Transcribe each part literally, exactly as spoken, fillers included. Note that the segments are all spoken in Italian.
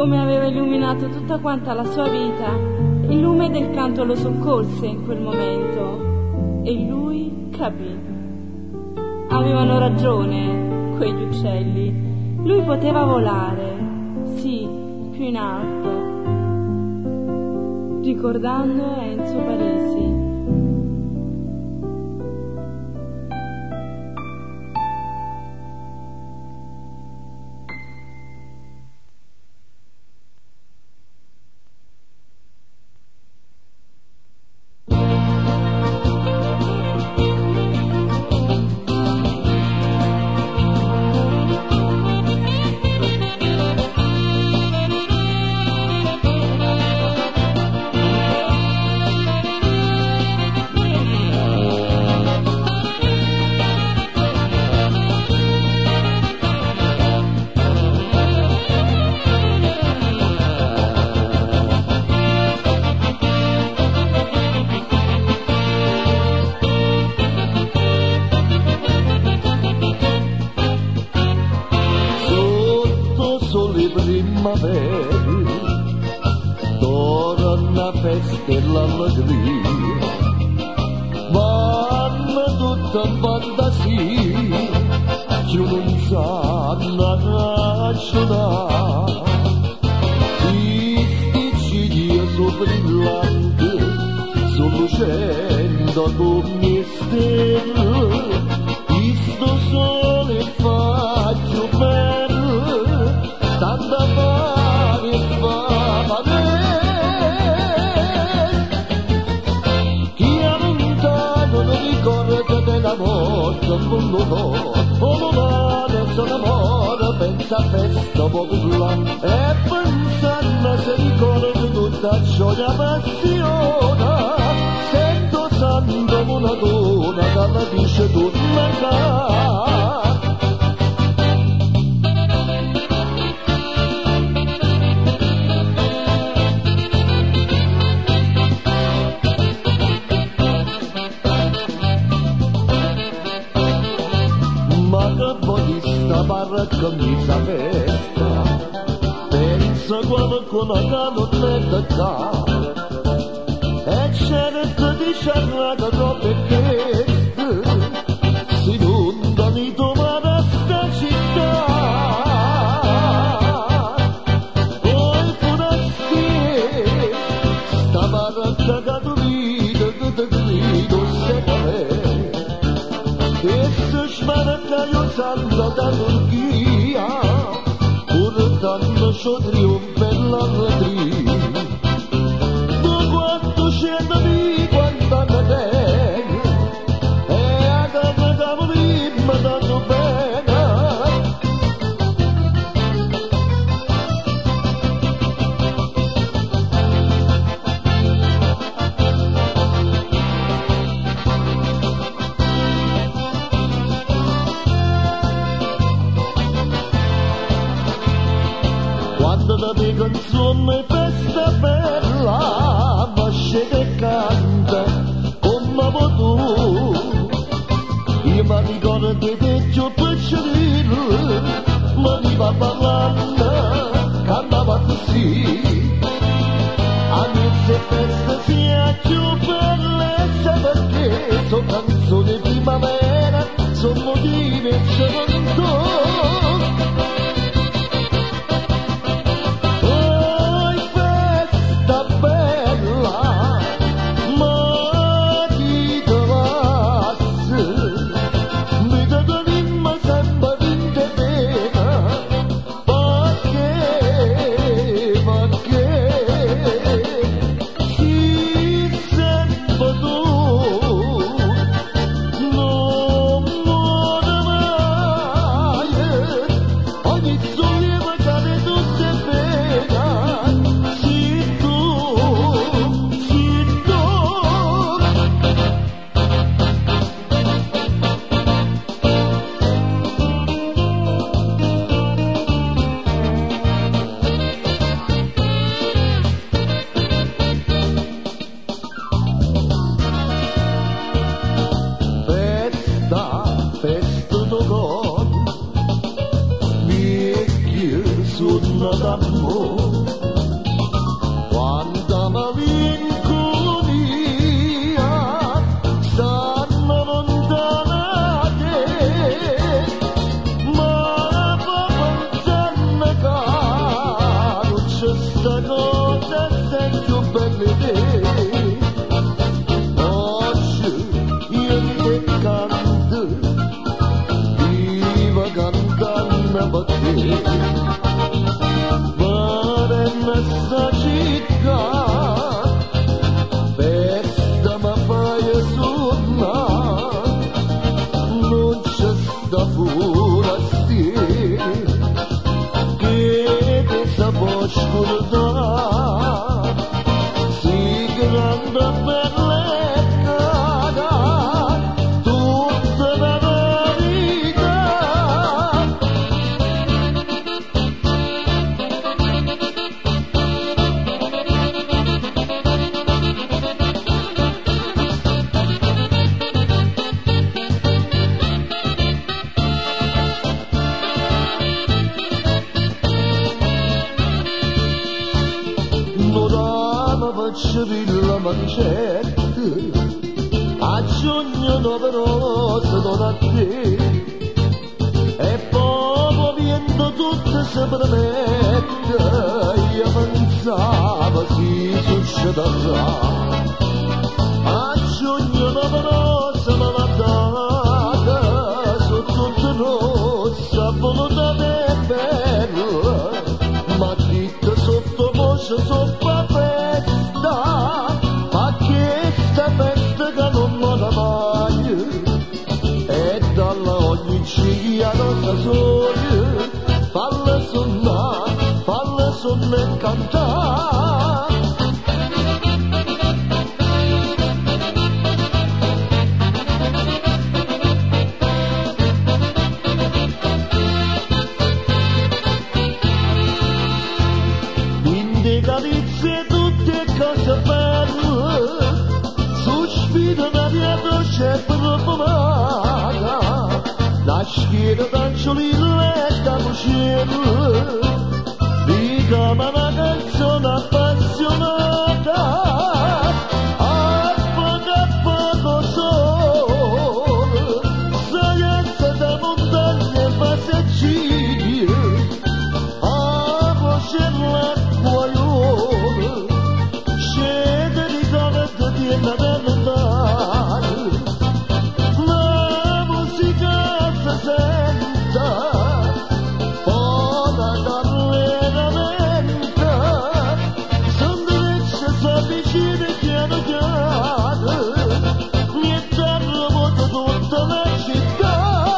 come aveva illuminato tutta quanta la sua vita, il lume del canto lo soccorse in quel momento e lui capì. Avevano ragione quegli uccelli, lui poteva volare, sì, più in alto. Ricordando Enzo Parisi. Torna festa e l'allegria, vanno tutta fantasia, che non sanno ragionare. I sticci sono brillanti, sono lucendo come stelle, questo sole fa più bello, tanta mare fa male. Chi è lontano non ricorda della morte, non lo so, o mare sono amore, pensa a festa popular, e pensando se ricorda tutta ciò che appassiona, sento santo una donna dalla dice torna a casa. Baracca mi sa festa, pensa qualcuno che non è da qua, e certo di sciarrata troppe teste, si inondano i domani sta città. Poi forestieri, sta baracca che tu vedi, che ti grido se vuole, e se sbaracca io santo da Turchia, portando suo trionfo e l'allegria. Tu quanto scendi, quanta me tengo, e a casa che prima tanto bene. Quando la mia canzone festa bella, ma scende e canta come tu. Io mi ricordo che vecchio piccerino, ma mi va parlando, cantava così. A me se festa sia più bellezza perché sono canzoni di primavera, sono motivi e c'è non tu. D'amore grande bellezza, tutta la vita. Facevilla mancetta, a giugno dove rose non a te, e poi viendo tutte si promette, io pensavo si succederà. A giugno dove rose me l'ha data, su tutte rosse, voluta e bella, ma dita sotto voce, sotto ma che sta festa che non me la voglio, e dalla ogni ciglia rosa soglia, falla suonare, falla suonare e cantare. Vinde calizze tutte cose belle, sospiro da mia dolce profumata, la schiera d'angiolina e da luciera, di come una canzone appassionata, a poco a poco sole, saianza da montagne e passaggi, a voce l'acquaiolo, scende di come ti tiene da lontano, la musica si sente, buona d'allenamento, sono diretto si avvicina piano piano, mi è terremoto tutta la città.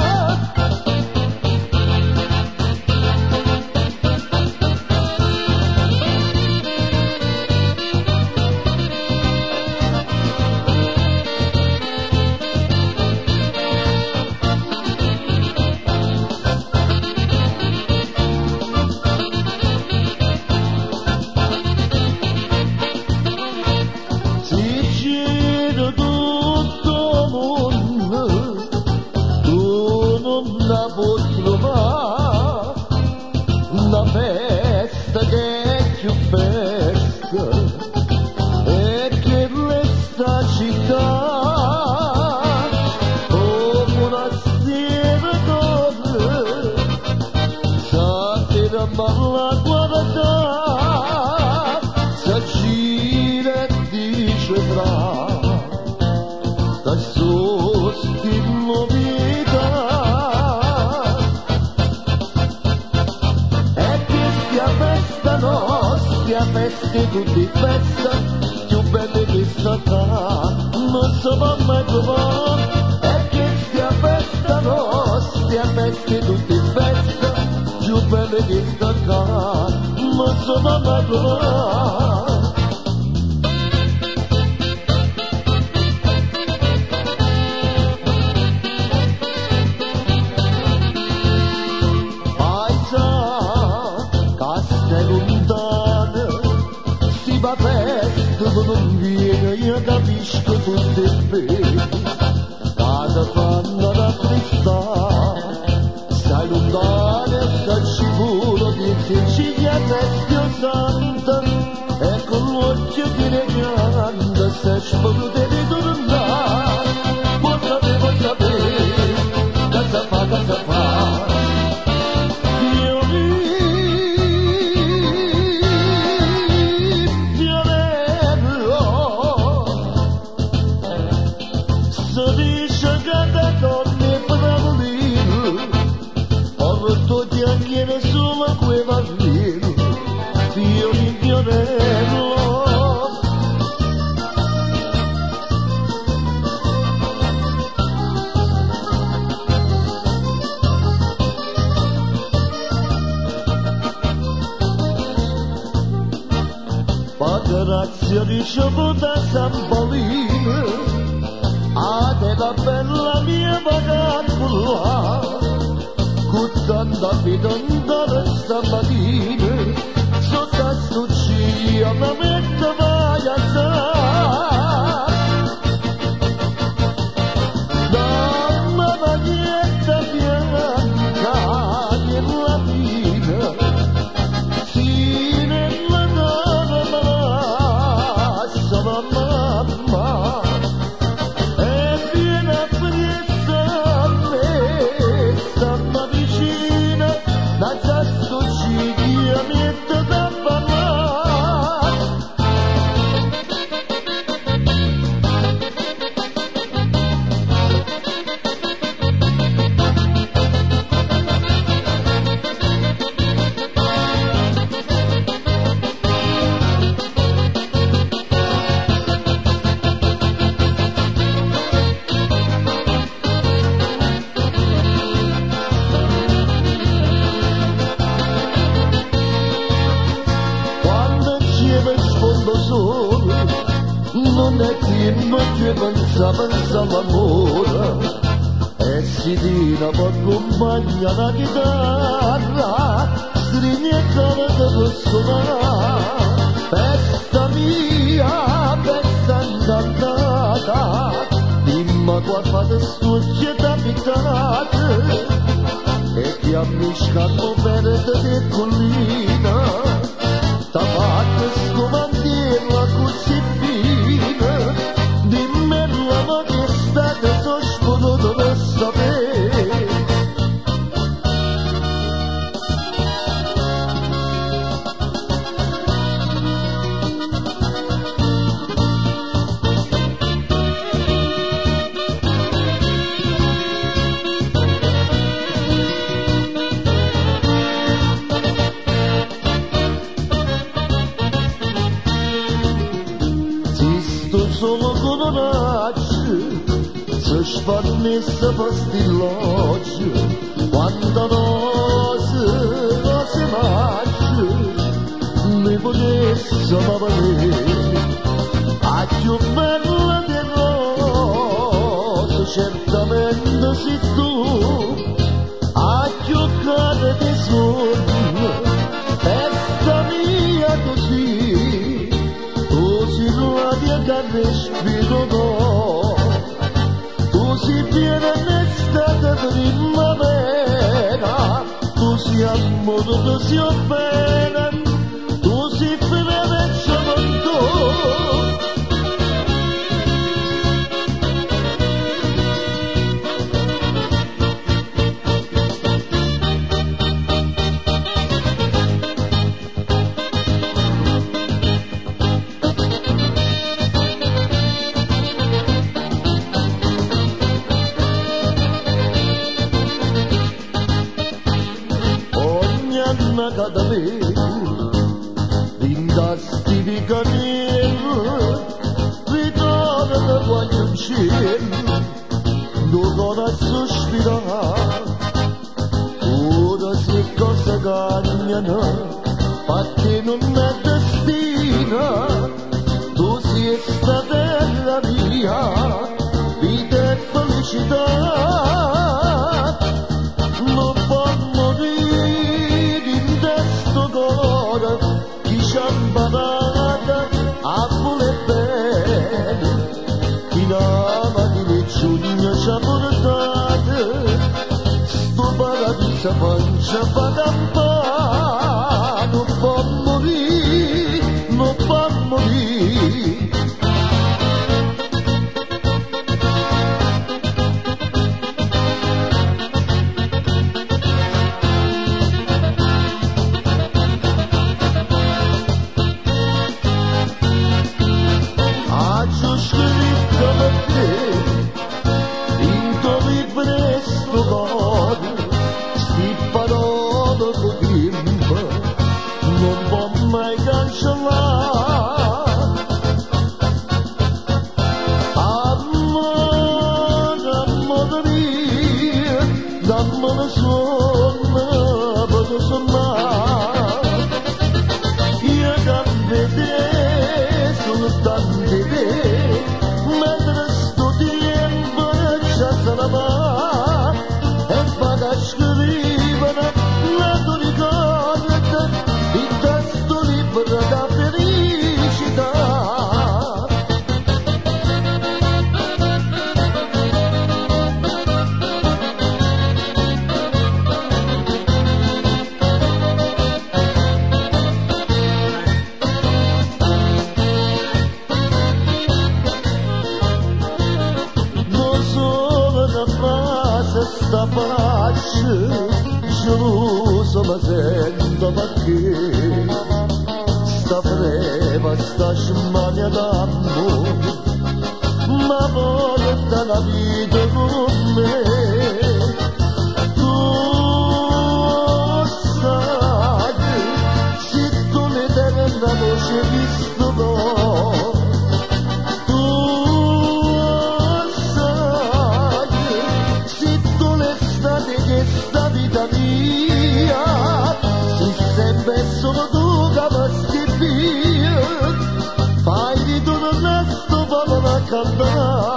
Una festa che è più fresca e che resta città come una stella d'oro, sapere balla guarda, si gira e dice fra, che sostiene vita. Nostra festa tutti festa, più belle che sta qua, non si può mai trovare. E che stia festa nostra festa tutti festa, più belle che sta qua, non si può mai trovare. La festa non viene, io capisco tutto è bene, cada fanno da tristare, stai lontano e stai sicuro di Sicilia Dio Santa, e con l'occhio che ne grande sei voluto di tornare, vuoi sapere, vuoi sapere, cosa fa, cosa fa. Viene solo quei bambini, fiori fiorello. Padre grazia ricevuta Sampolina, a te la bella mia vagabola, con tanta vita andare stamattina, sotto sto cielo la metta vai a stare. Damma maglietta bianca nella vita, sì nella donna la mamma, e viene a presa a me, stanno vicina, da questo ci mette da parlare. Non è che non ci pensava, pensava all'amore, e si dina per compagna la chitarra, strignetta da suonare, festa mia, festa incantata, dimmi quante stucce d'abitate, e che ammiscano verde di collina, tapate scomandirla così fine, dimmi la maestà che so spunto per sapere. Solo con un raggio si sparmessa pastilloggio, quando rose, rose maggio, mi potesse valere, a più bella di rose, certamente sei tu, a più cara di sogno, festa mia così, che respiro do, tu si viene l'estate primavera, tu si amore, tu si offene, tu si fine con tu. Cada vez indasti di camino, ritorna da guagliuncino, non a sospirare, ora si cosa cagnano, perché non è destina, tu sei stata la mia, vita e felicità, non può morire. Chi ciampanata a voler bene, chi nama di giugno ci ha portato, sto paradiso pancia fa campare, non può morire, non può morire. Dammene suona, posso sommare, io che vedere faccio geloso ma sento perché sta freva, sta smania d'amore ma porta la vita con me. Tu sai, se tu ne devi una voce visto no, tu sai, se tu ne stai che sta vita mia, si sempre solo tu che mi schifia, fai di tutto il resto per la cantare.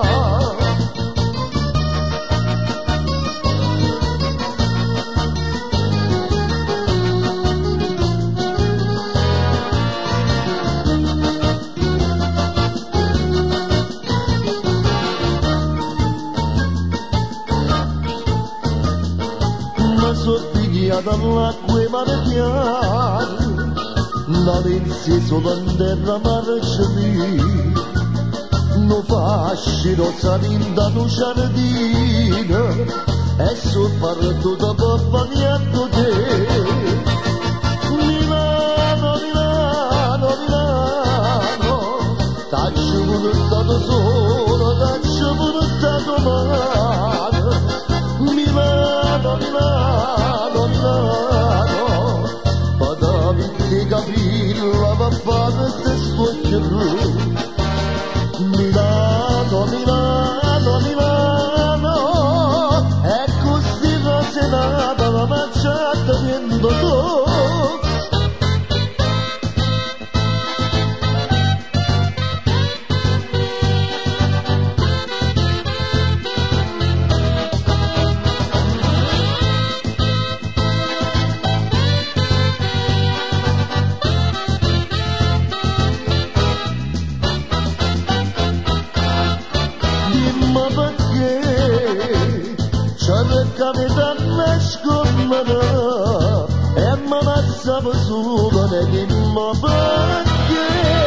Soffiglia dall'acqua e mare piano, dall'inizio solo in terra marciami, non fascino salinda no giardino, e soprattutto dopo niente te. Milano, Milano, Milano, t'accio buttato solo, t'accio buttato male. Milano, Milano, Milano, padavi di capilla, va fare te sfocciano. Milano, Milano, Milano, e così non se nata la mangiata viendo tu. Ma perché cercami da nascondere e mi passavo solo negli ma perché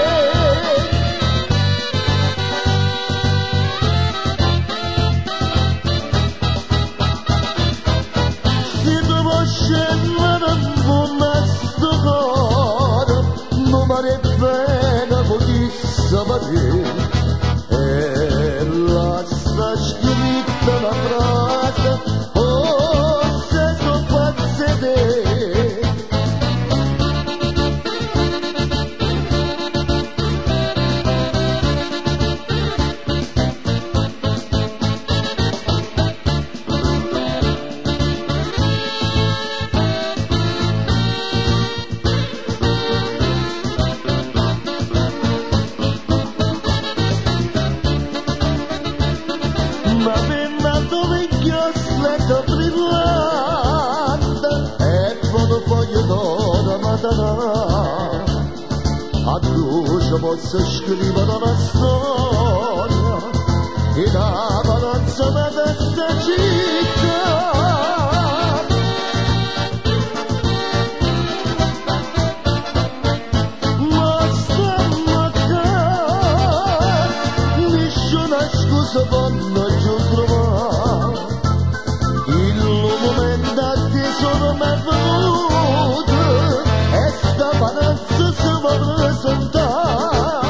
se devo scendere un po' a sto cuore non mi ripete pochi sapere. Sta scritta la frase, oh, se sono pazze te. Ma penna dove inchiostletto brillante e quando voglio d'ora matana a luce posso scrivere una storia in avanza da questa città. Ma stanno a casa nessuna scusa vanno giù trovare il momento che sono mai venuto e sta panazza si va a presentare.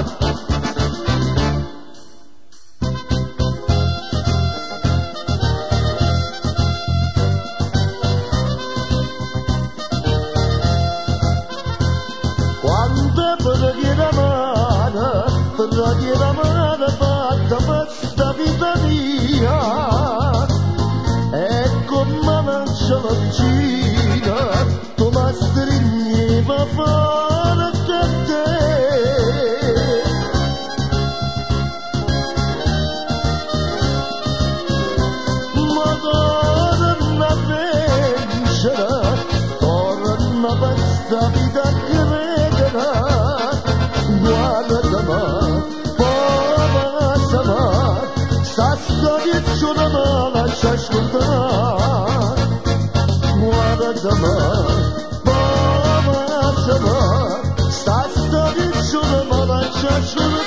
Quando preghiera mano, preghiera mano fatta per sta vita mia e con mano c'è la vicina tu mi stringi ma fare che te. Ma torna a vincere, torna per sta vita credere, guarda me, povera me, sta storia c'è una mano lascia ascoltare. Guarda me, povera me, sta storia c'è una mano lascia ascoltare.